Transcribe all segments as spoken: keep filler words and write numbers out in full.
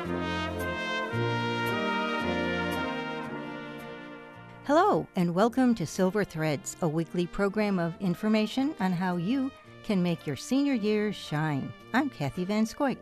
Hello, and welcome to Silver Threads, a weekly program of information on how you can make your senior years shine. I'm Kathy Van Scoik.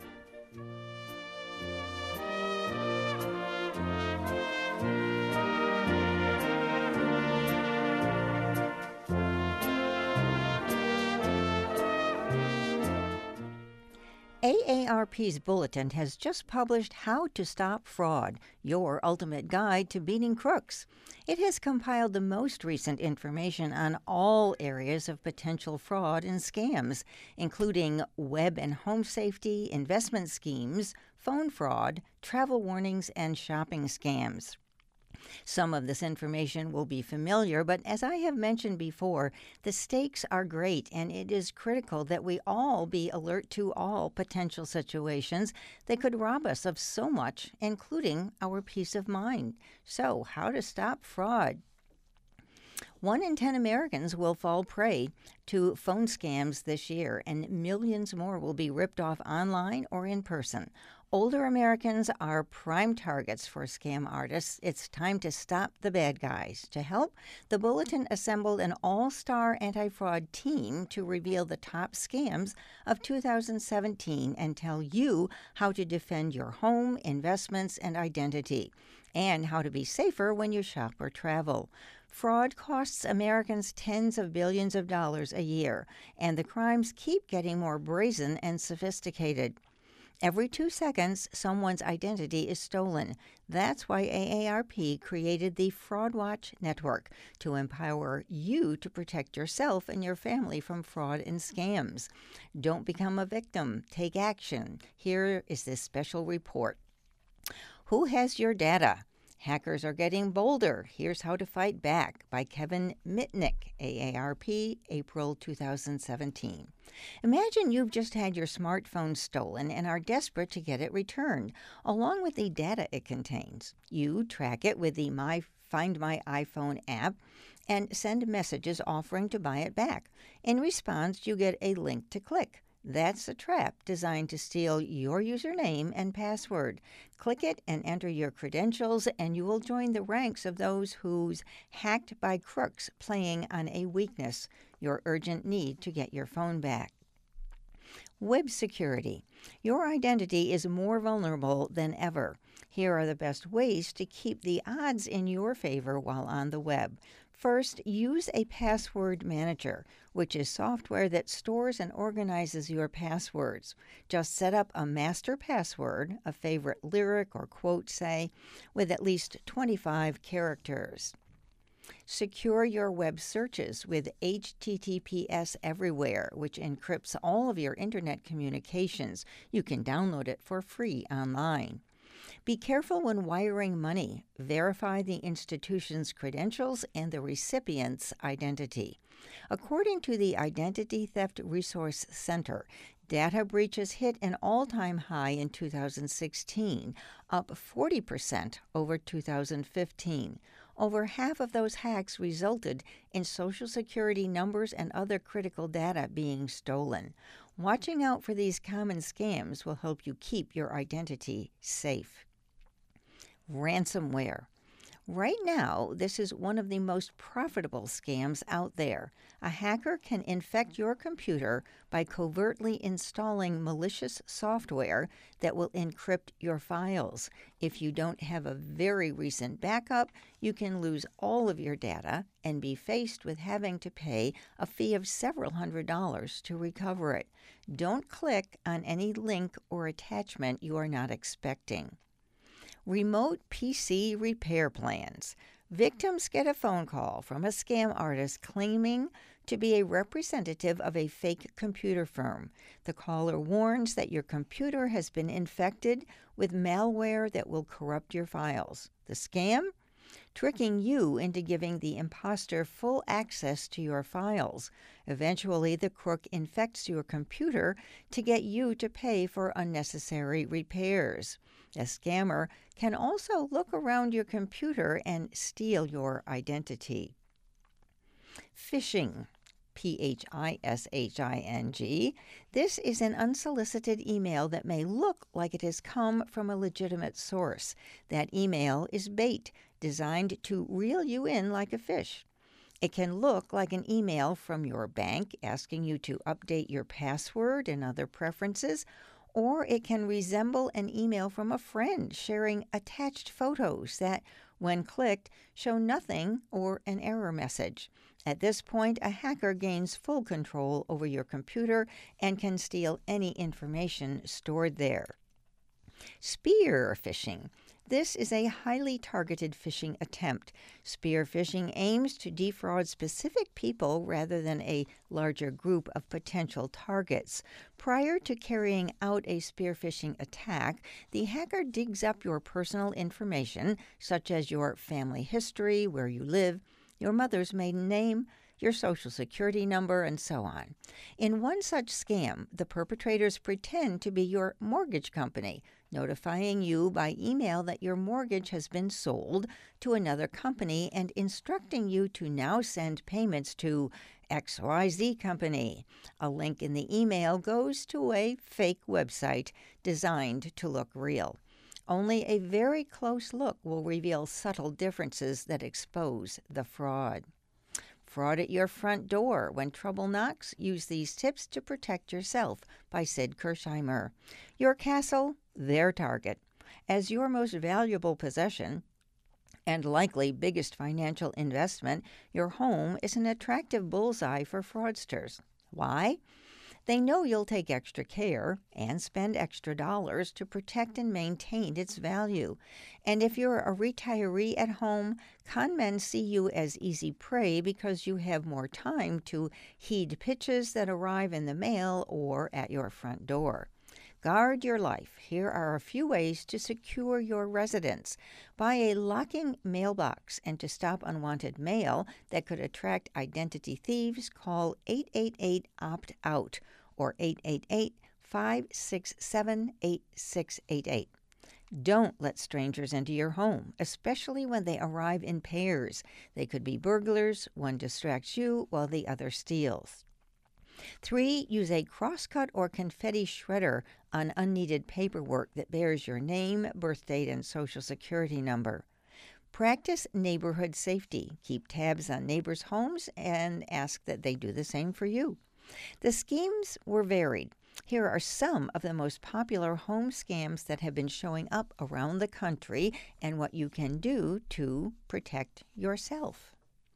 A A R P's bulletin has just published How to Stop Fraud, Your Ultimate Guide to Beating Crooks. It has compiled the most recent information on all areas of potential fraud and scams, including web and home safety, investment schemes, phone fraud, travel warnings, and shopping scams. Some of this information will be familiar, but as I have mentioned before, the stakes are great, and it is critical that we all be alert to all potential situations that could rob us of so much, including our peace of mind. So, how to stop fraud? One in ten Americans will fall prey to phone scams this year, and millions more will be ripped off online or in person. Older Americans are prime targets for scam artists. It's time to stop the bad guys. To help, the Bulletin assembled an all-star anti-fraud team to reveal the top scams of two thousand seventeen and tell you how to defend your home, investments, and identity, and how to be safer when you shop or travel. Fraud costs Americans tens of billions of dollars a year, and the crimes keep getting more brazen and sophisticated. Every two seconds, someone's identity is stolen. That's why A A R P created the Fraud Watch Network to empower you to protect yourself and your family from fraud and scams. Don't become a victim. Take action. Here is this special report. Who has your data? Hackers are getting bolder. Here's How to Fight Back by Kevin Mitnick, A A R P, April two thousand seventeen. Imagine you've just had your smartphone stolen and are desperate to get it returned, along with the data it contains. You track it with the My Find My iPhone app and send messages offering to buy it back. In response, you get a link to click. That's a trap designed to steal your username and password. Click it and enter your credentials, and you will join the ranks of those who's hacked by crooks playing on a weakness, your urgent need to get your phone back. Web security. Your identity is more vulnerable than ever. Here are the best ways to keep the odds in your favor while on the web. First, use a password manager, which is software that stores and organizes your passwords. Just set up a master password, a favorite lyric or quote, say, with at least twenty-five characters. Secure your web searches with H T T P S Everywhere, which encrypts all of your internet communications. You can download it for free online. Be careful when wiring money. Verify the institution's credentials and the recipient's identity. According to the Identity Theft Resource Center, data breaches hit an all-time high in two thousand sixteen, up forty percent over two thousand fifteen. Over half of those hacks resulted in Social Security numbers and other critical data being stolen. Watching out for these common scams will help you keep your identity safe. Ransomware. Right now, this is one of the most profitable scams out there. A hacker can infect your computer by covertly installing malicious software that will encrypt your files. If you don't have a very recent backup, you can lose all of your data and be faced with having to pay a fee of several hundred dollars to recover it. Don't click on any link or attachment you are not expecting. Remote P C repair plans. Victims get a phone call from a scam artist claiming to be a representative of a fake computer firm. The caller warns that your computer has been infected with malware that will corrupt your files. The scam? Tricking you into giving the imposter full access to your files. Eventually, the crook infects your computer to get you to pay for unnecessary repairs. A scammer can also look around your computer and steal your identity. Phishing. P H I S H I N G. This is an unsolicited email that may look like it has come from a legitimate source. That email is bait, designed to reel you in like a fish. It can look like an email from your bank asking you to update your password and other preferences, or it can resemble an email from a friend sharing attached photos that, when clicked, show nothing or an error message. At this point, a hacker gains full control over your computer and can steal any information stored there. Spear phishing. This is a highly targeted phishing attempt. Spear phishing aims to defraud specific people rather than a larger group of potential targets. Prior to carrying out a spear phishing attack, the hacker digs up your personal information, such as your family history, where you live, your mother's maiden name, your social security number, and so on. In one such scam, the perpetrators pretend to be your mortgage company, notifying you by email that your mortgage has been sold to another company and instructing you to now send payments to X Y Z Company. A link in the email goes to a fake website designed to look real. Only a very close look will reveal subtle differences that expose the fraud. Fraud at your front door. When trouble knocks, use these tips to protect yourself, by Sid Kirsheimer. Your castle, their target. As your most valuable possession, and likely biggest financial investment, your home is an attractive bullseye for fraudsters. Why? They know you'll take extra care and spend extra dollars to protect and maintain its value. And if you're a retiree at home, con men see you as easy prey because you have more time to heed pitches that arrive in the mail or at your front door. Guard your life. Here are a few ways to secure your residence. Buy a locking mailbox, and to stop unwanted mail that could attract identity thieves, call eight eight eight opt out or eight eight eight, five six seven, eight six eight eight. Don't let strangers into your home, especially when they arrive in pairs. They could be burglars. One distracts you while the other steals. Three, use a crosscut or confetti shredder on unneeded paperwork that bears your name, birth date, and social security number. Practice neighborhood safety. Keep tabs on neighbors' homes and ask that they do the same for you. The schemes were varied. Here are some of the most popular home scams that have been showing up around the country and what you can do to protect yourself.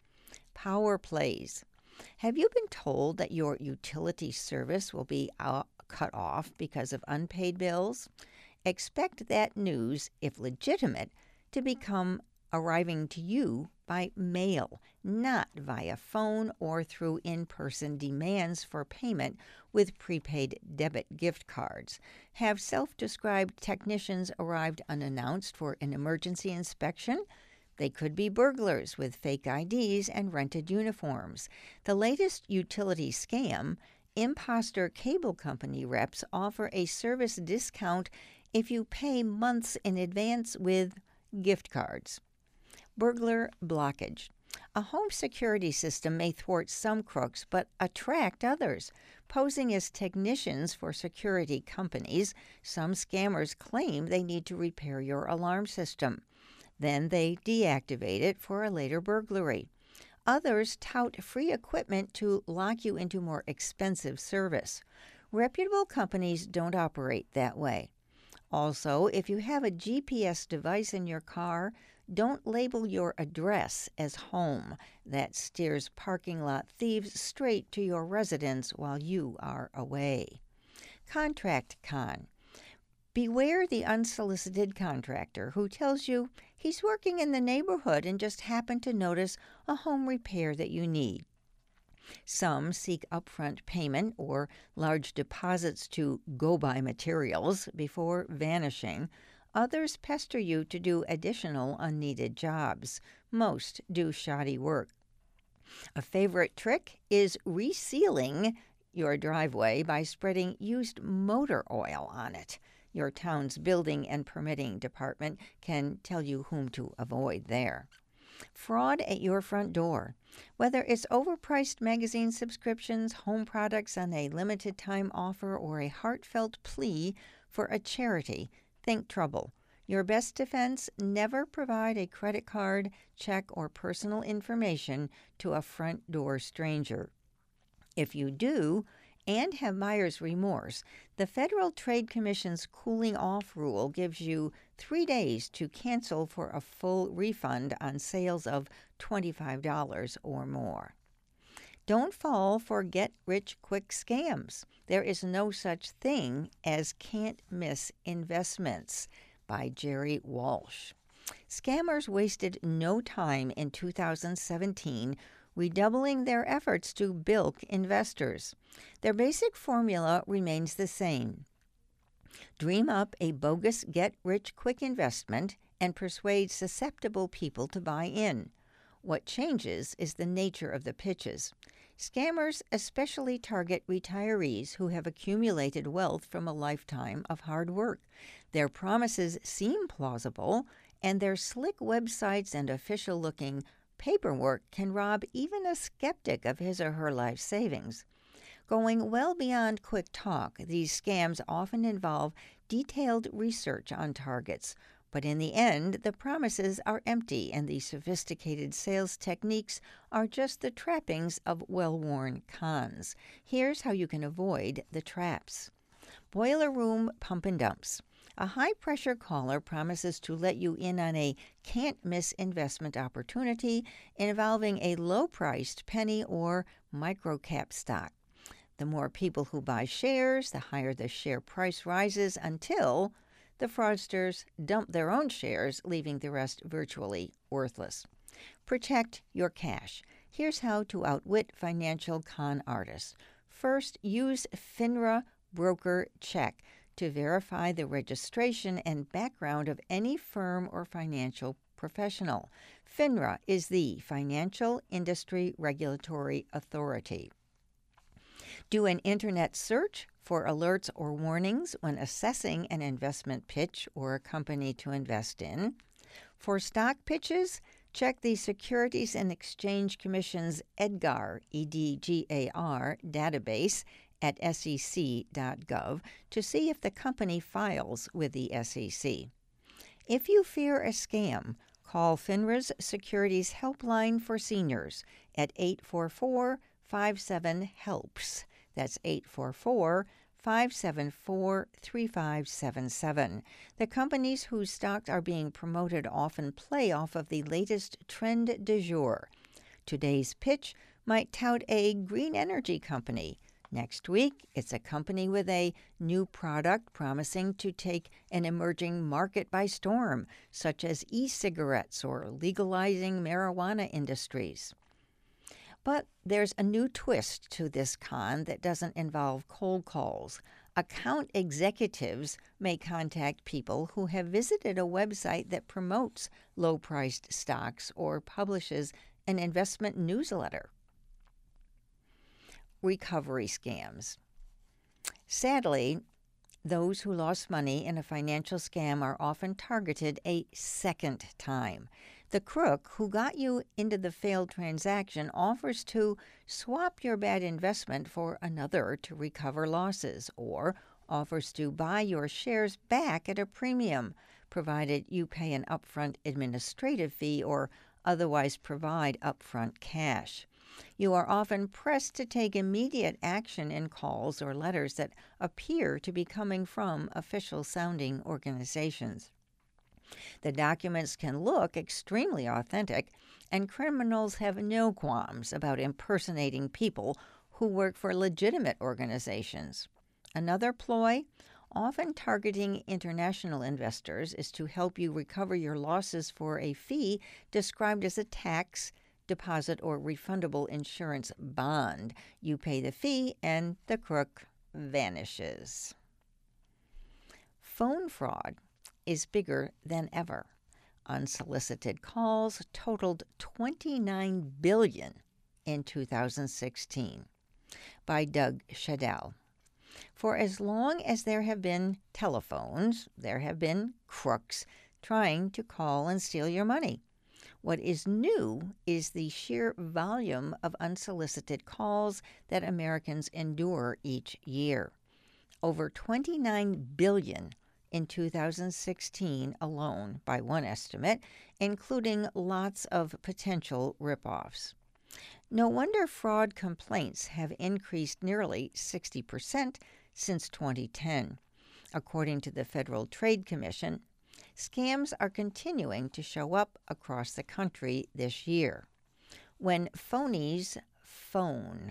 Power plays. Have you been told that your utility service will be out, cut off because of unpaid bills? Expect that news, if legitimate, to become arriving to you by mail, not via phone or through in-person demands for payment with prepaid debit gift cards. Have self-described technicians arrived unannounced for an emergency inspection? They could be burglars with fake I Ds and rented uniforms. The latest utility scam, imposter cable company reps offer a service discount if you pay months in advance with gift cards. Burglar blockage. A home security system may thwart some crooks but attract others. Posing as technicians for security companies, some scammers claim they need to repair your alarm system. Then they deactivate it for a later burglary. Others tout free equipment to lock you into more expensive service. Reputable companies don't operate that way. Also, if you have a G P S device in your car, don't label your address as home. That steers parking lot thieves straight to your residence while you are away. Contract con. Beware the unsolicited contractor who tells you he's working in the neighborhood and just happened to notice a home repair that you need. Some seek upfront payment or large deposits to go buy materials before vanishing. Others pester you to do additional unneeded jobs. Most do shoddy work. A favorite trick is resealing your driveway by spreading used motor oil on it. Your town's building and permitting department can tell you whom to avoid there. Fraud at your front door. Whether it's overpriced magazine subscriptions, home products on a limited time offer, or a heartfelt plea for a charity, think trouble. Your best defense: never provide a credit card, check, or personal information to a front door stranger. If you do, and have buyer's remorse, the Federal Trade Commission's cooling off rule gives you three days to cancel for a full refund on sales of twenty-five dollars or more. Don't fall for get-rich-quick scams. There is no such thing as can't-miss investments, by Jerry Walsh. Scammers wasted no time in two thousand seventeen redoubling their efforts to bilk investors. Their basic formula remains the same. Dream up a bogus get-rich-quick investment and persuade susceptible people to buy in. What changes is the nature of the pitches. Scammers especially target retirees who have accumulated wealth from a lifetime of hard work. Their promises seem plausible, and their slick websites and official-looking paperwork can rob even a skeptic of his or her life savings. Going well beyond quick talk, these scams often involve detailed research on targets, but in the end, the promises are empty and the sophisticated sales techniques are just the trappings of well-worn cons. Here's how you can avoid the traps. Boiler room pump and dumps. A high-pressure caller promises to let you in on a can't-miss investment opportunity involving a low-priced penny or micro-cap stock. The more people who buy shares, the higher the share price rises until the fraudsters dump their own shares, leaving the rest virtually worthless. Protect your cash. Here's how to outwit financial con artists. First, use FINRA Broker Check to verify the registration and background of any firm or financial professional. FINRA is the Financial Industry Regulatory Authority. Do an internet search for alerts or warnings when assessing an investment pitch or a company to invest in. For stock pitches, check the Securities and Exchange Commission's EDGAR, E D G A R, database at S E C dot gov to see if the company files with the S E C. If you fear a scam, call FINRA's Securities Helpline for Seniors at eight four four, five seven, HELPS. That's eight four four, five seven four, three five seven seven. The companies whose stocks are being promoted often play off of the latest trend du jour. Today's pitch might tout a green energy company. Next week, it's a company with a new product promising to take an emerging market by storm, such as e-cigarettes or legalizing marijuana industries. But there's a new twist to this con that doesn't involve cold calls. Account executives may contact people who have visited a website that promotes low-priced stocks or publishes an investment newsletter. Recovery scams. Sadly, those who lost money in a financial scam are often targeted a second time. The crook who got you into the failed transaction offers to swap your bad investment for another to recover losses, or offers to buy your shares back at a premium, provided you pay an upfront administrative fee or otherwise provide upfront cash. You are often pressed to take immediate action in calls or letters that appear to be coming from official-sounding organizations. The documents can look extremely authentic, and criminals have no qualms about impersonating people who work for legitimate organizations. Another ploy, often targeting international investors, is to help you recover your losses for a fee described as a tax, deposit, or refundable insurance bond. You pay the fee, and the crook vanishes. Phone fraud is bigger than ever. Unsolicited calls totaled twenty-nine billion dollars in two thousand sixteen, by Doug Shadell. For as long as there have been telephones, there have been crooks trying to call and steal your money. What is new is the sheer volume of unsolicited calls that Americans endure each year. Over twenty-nine billion in two thousand sixteen alone, by one estimate, including lots of potential ripoffs. No wonder fraud complaints have increased nearly sixty percent since twenty ten. According to the Federal Trade Commission, scams are continuing to show up across the country this year. When phonies phone.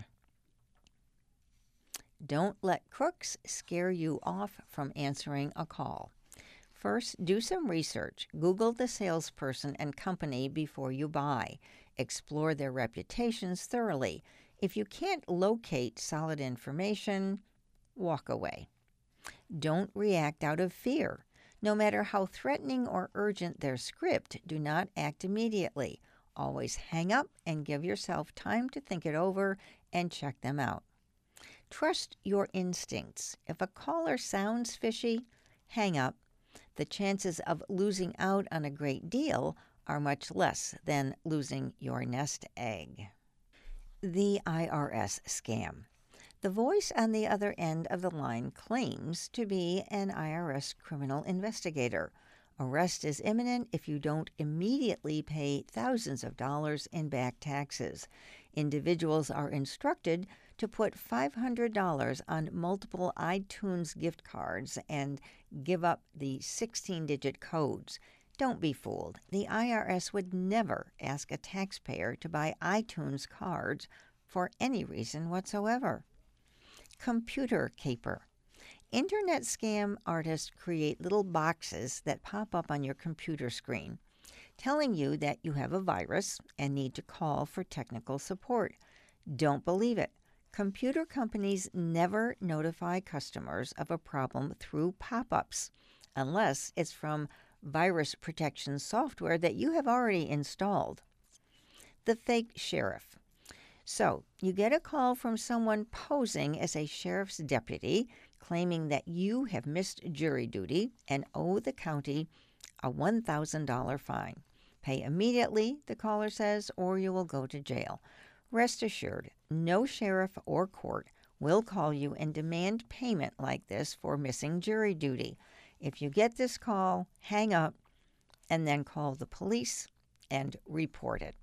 Don't let crooks scare you off from answering a call. First, do some research. Google the salesperson and company before you buy. Explore their reputations thoroughly. If you can't locate solid information, walk away. Don't react out of fear. No matter how threatening or urgent their script, do not act immediately. Always hang up and give yourself time to think it over and check them out. Trust your instincts. If a caller sounds fishy, hang up. The chances of losing out on a great deal are much less than losing your nest egg. The I R S scam. The voice on the other end of the line claims to be an I R S criminal investigator. Arrest is imminent if you don't immediately pay thousands of dollars in back taxes. Individuals are instructed to put five hundred dollars on multiple iTunes gift cards and give up the sixteen-digit codes. Don't be fooled. The I R S would never ask a taxpayer to buy iTunes cards for any reason whatsoever. Computer caper. Internet scam artists create little boxes that pop up on your computer screen, telling you that you have a virus and need to call for technical support. Don't believe it. Computer companies never notify customers of a problem through pop-ups, unless it's from virus protection software that you have already installed. The fake sheriff. So, you get a call from someone posing as a sheriff's deputy, claiming that you have missed jury duty and owe the county a one thousand dollars fine. Pay immediately, the caller says, or you will go to jail. Rest assured, no sheriff or court will call you and demand payment like this for missing jury duty. If you get this call, hang up and then call the police and report it.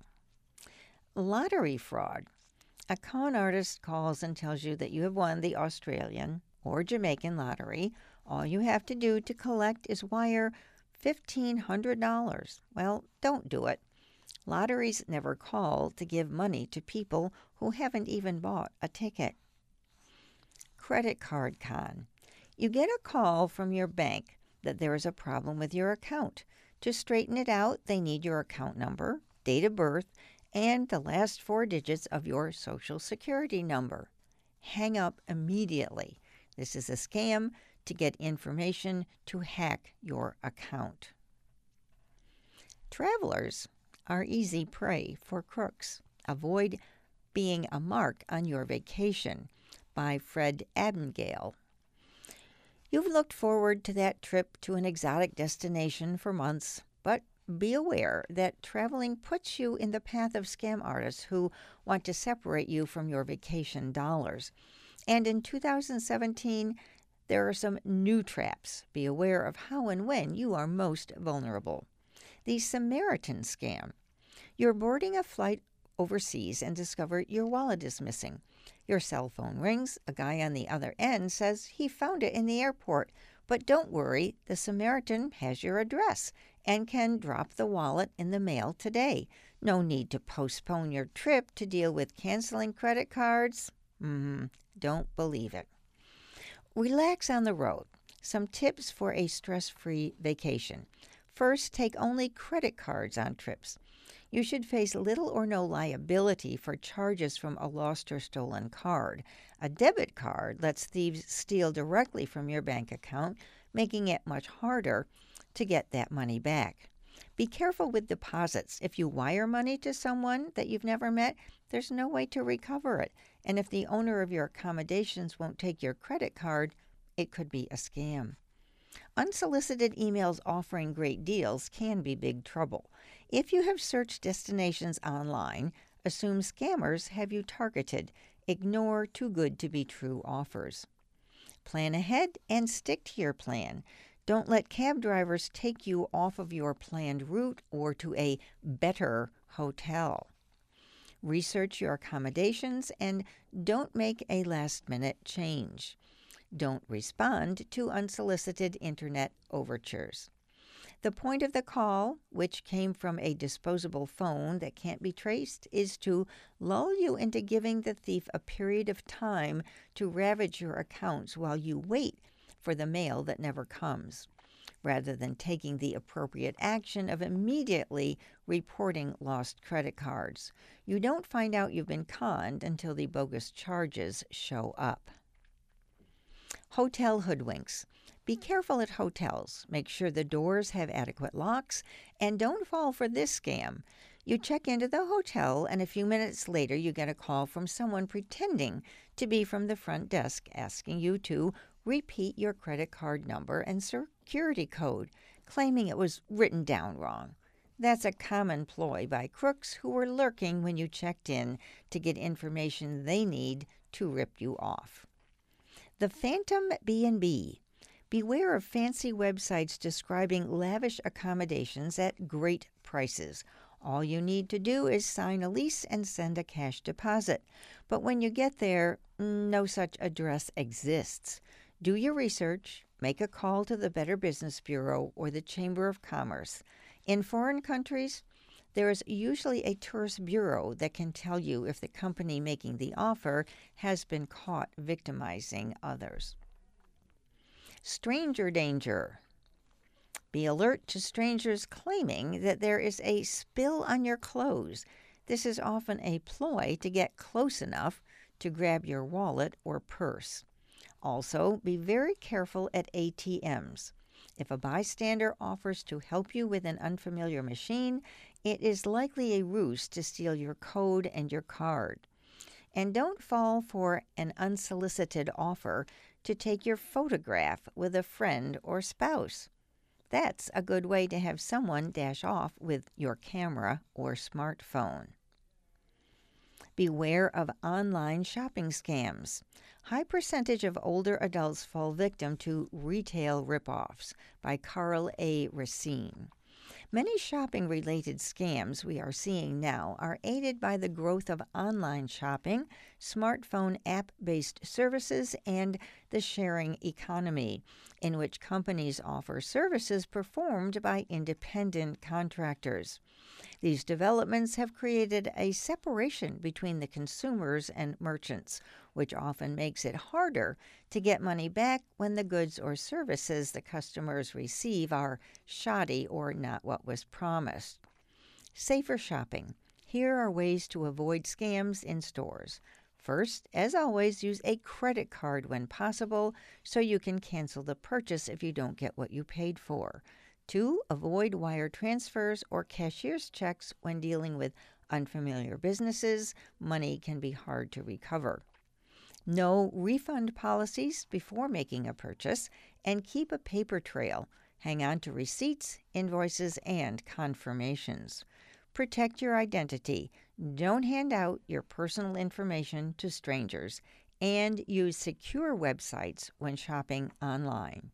Lottery fraud. A con artist calls and tells you that you have won the Australian or Jamaican lottery. All you have to do to collect is wire fifteen hundred dollars. Well, don't do it. Lotteries never call to give money to people who haven't even bought a ticket. Credit card con. You get a call from your bank that there is a problem with your account. To straighten it out, they need your account number, date of birth, and the last four digits of your Social Security number. Hang up immediately. This is a scam to get information to hack your account. Travelers are easy prey for crooks. Avoid being a mark on your vacation, by Fred Abigail. You've looked forward to that trip to an exotic destination for months, but be aware that traveling puts you in the path of scam artists who want to separate you from your vacation dollars. And in two thousand seventeen, there are some new traps. Be aware of how and when you are most vulnerable. The Samaritan scam. You're boarding a flight overseas and discover your wallet is missing. Your cell phone rings. A guy on the other end says he found it in the airport. But don't worry, the Samaritan has your address and can drop the wallet in the mail today. No need to postpone your trip to deal with canceling credit cards. Mm, don't believe it. Relax on the road. Some tips for a stress-free vacation. First, take only credit cards on trips. You should face little or no liability for charges from a lost or stolen card. A debit card lets thieves steal directly from your bank account, making it much harder to get that money back. Be careful with deposits. If you wire money to someone that you've never met, there's no way to recover it. And if the owner of your accommodations won't take your credit card, it could be a scam. Unsolicited emails offering great deals can be big trouble. If you have searched destinations online, assume scammers have you targeted. Ignore too good to be true offers. Plan ahead and stick to your plan. Don't let cab drivers take you off of your planned route or to a better hotel. Research your accommodations and don't make a last-minute change. Don't respond to unsolicited internet overtures. The point of the call, which came from a disposable phone that can't be traced, is to lull you into giving the thief a period of time to ravage your accounts while you wait for the mail that never comes, rather than taking the appropriate action of immediately reporting lost credit cards. You don't find out you've been conned until the bogus charges show up. Hotel hoodwinks. Be careful at hotels. Make sure the doors have adequate locks, and don't fall for this scam. You check into the hotel, and a few minutes later you get a call from someone pretending to be from the front desk asking you to repeat your credit card number and security code, claiming it was written down wrong. That's a common ploy by crooks who were lurking when you checked in to get information they need to rip you off. The Phantom B and B. Beware of fancy websites describing lavish accommodations at great prices. All you need to do is sign a lease and send a cash deposit. But when you get there, no such address exists. Do your research. Make a call to the Better Business Bureau or the Chamber of Commerce. In foreign countries, there is usually a tourist bureau that can tell you if the company making the offer has been caught victimizing others. Stranger danger. Be alert to strangers claiming that there is a spill on your clothes. This is often a ploy to get close enough to grab your wallet or purse. Also, be very careful at A T Ms. If a bystander offers to help you with an unfamiliar machine, it is likely a ruse to steal your code and your card. And don't fall for an unsolicited offer to take your photograph with a friend or spouse. That's a good way to have someone dash off with your camera or smartphone. Beware of online shopping scams. High percentage of older adults fall victim to retail ripoffs by Carl A. Racine. Many shopping-related scams we are seeing now are aided by the growth of online shopping, smartphone app-based services, and the sharing economy, in which companies offer services performed by independent contractors. These developments have created a separation between the consumers and merchants, which often makes it harder to get money back when the goods or services the customers receive are shoddy or not what was promised. Safer shopping. Here are ways to avoid scams in stores. First, as always, use a credit card when possible so you can cancel the purchase if you don't get what you paid for. Two, avoid wire transfers or cashier's checks when dealing with unfamiliar businesses. Money can be hard to recover. Know refund policies before making a purchase and keep a paper trail. Hang on to receipts, invoices, and confirmations. Protect your identity. Don't hand out your personal information to strangers, and use secure websites when shopping online.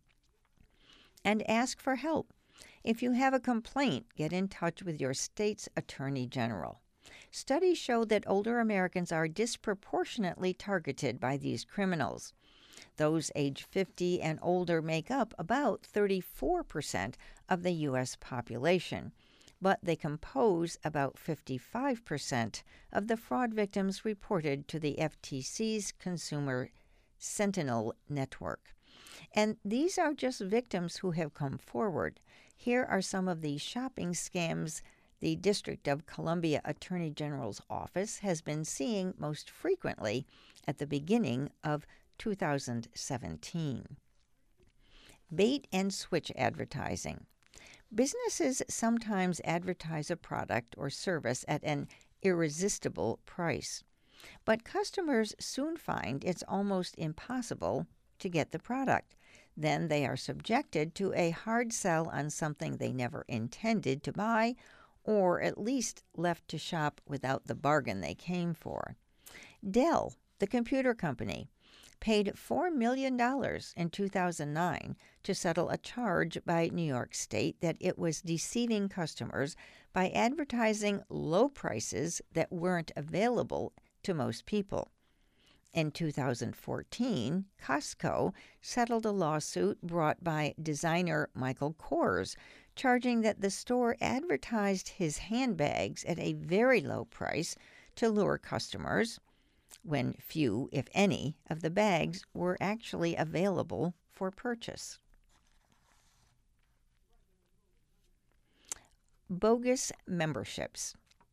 And ask for help. If you have a complaint, get in touch with your state's attorney general. Studies show that older Americans are disproportionately targeted by these criminals. Those age fifty and older make up about thirty-four percent of the U S population, but they compose about fifty-five percent of the fraud victims reported to the F T C's Consumer Sentinel network. And these are just victims who have come forward. Here are some of the shopping scams the District of Columbia Attorney General's office has been seeing most frequently at the beginning of two thousand seventeen. Bait and switch advertising. Businesses sometimes advertise a product or service at an irresistible price, but customers soon find it's almost impossible to get the product. Then they are subjected to a hard sell on something they never intended to buy, or at least left to shop without the bargain they came for. Dell, the computer company, paid four million dollars in two thousand nine to settle a charge by New York State that it was deceiving customers by advertising low prices that weren't available to most people. In two thousand fourteen, Costco settled a lawsuit brought by designer Michael Kors, charging that the store advertised his handbags at a very low price to lure customers, when few, if any, of the bags were actually available for purchase. Bogus memberships.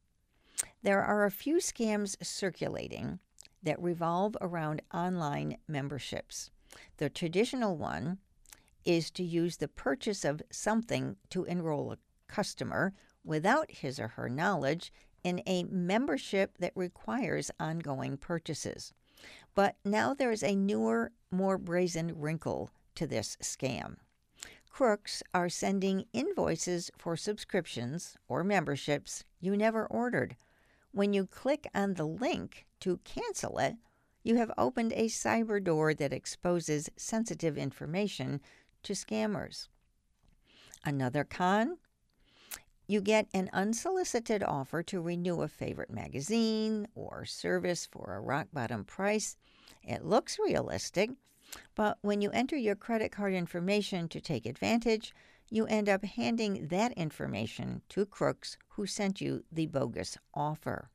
There are a few scams circulating that revolve around online memberships. The traditional one is to use the purchase of something to enroll a customer without his or her knowledge in a membership that requires ongoing purchases. But now there is a newer, more brazen wrinkle to this scam. Crooks are sending invoices for subscriptions or memberships you never ordered. When you click on the link to cancel it, you have opened a cyber door that exposes sensitive information to scammers. Another con? You get an unsolicited offer to renew a favorite magazine or service for a rock-bottom price. It looks realistic, but when you enter your credit card information to take advantage, you end up handing that information to crooks who sent you the bogus offer.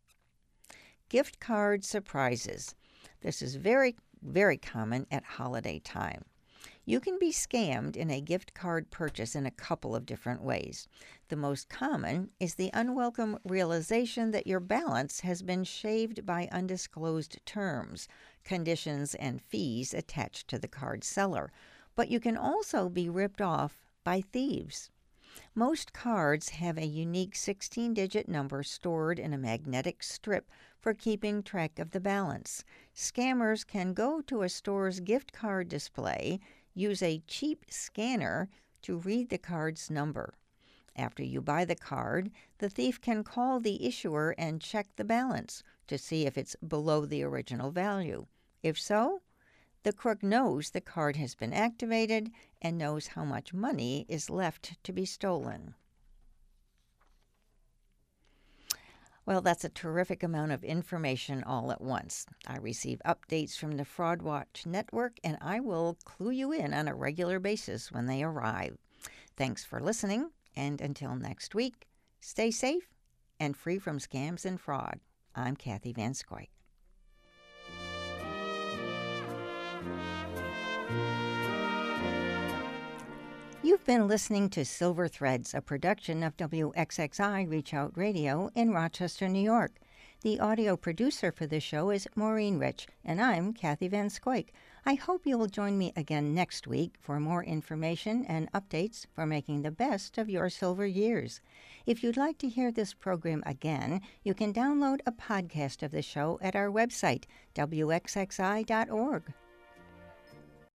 Gift card surprises. This is very, very common at holiday time. You can be scammed in a gift card purchase in a couple of different ways. The most common is the unwelcome realization that your balance has been shaved by undisclosed terms, conditions, and fees attached to the card seller. But you can also be ripped off by thieves. Most cards have a unique sixteen-digit number stored in a magnetic strip for keeping track of the balance. Scammers can go to a store's gift card display, use a cheap scanner to read the card's number. After you buy the card, the thief can call the issuer and check the balance to see if it's below the original value. If so, the crook knows the card has been activated and knows how much money is left to be stolen. Well, that's a terrific amount of information all at once. I receive updates from the Fraud Watch Network, and I will clue you in on a regular basis when they arrive. Thanks for listening, and until next week, stay safe and free from scams and fraud. I'm Kathy Van Scoik. You've been listening to Silver Threads, a production of W X X I Reach Out Radio in Rochester, New York. The audio producer for this show is Maureen Rich, and I'm Kathy Van Scoik. I hope you will join me again next week for more information and updates for making the best of your silver years. If you'd like to hear this program again, you can download a podcast of the show at our website, W X X I dot org.